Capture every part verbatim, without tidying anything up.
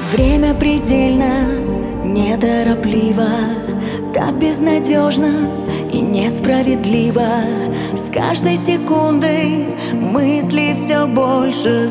Время предельно, неторопливо, так безнадежно и несправедливо. С каждой секундой мысли все больше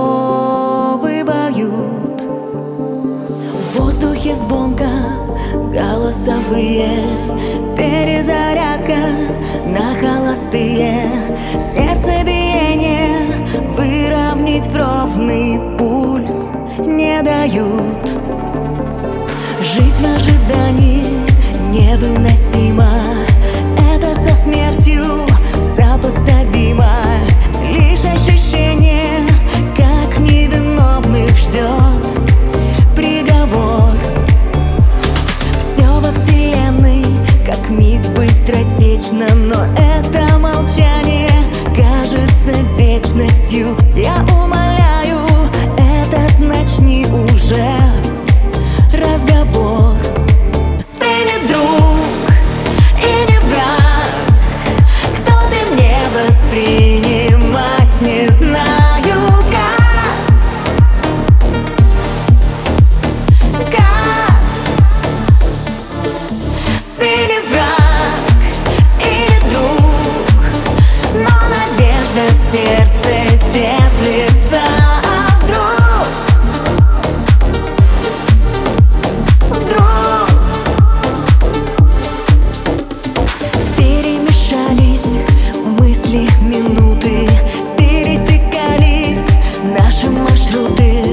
сковывают. В воздухе звонко голосовые, перезарядка на холостые. Сердцебиение выровнять в ровный пульс не дают. Жить в ожидании невыносимо, это со смертью сопоставимо. Лишь ощущение, как невиновных ждет приговор. Все во вселенной как миг быстротечно, но это молчание кажется вечностью. Я умоляю, этот начни уже разговор. Ты не друг и не враг, кто ты мне воспринимать не знаю как. Как? Ты не враг и не друг, но надежда в сердце теплится. Минуты пересекались, наши маршруты.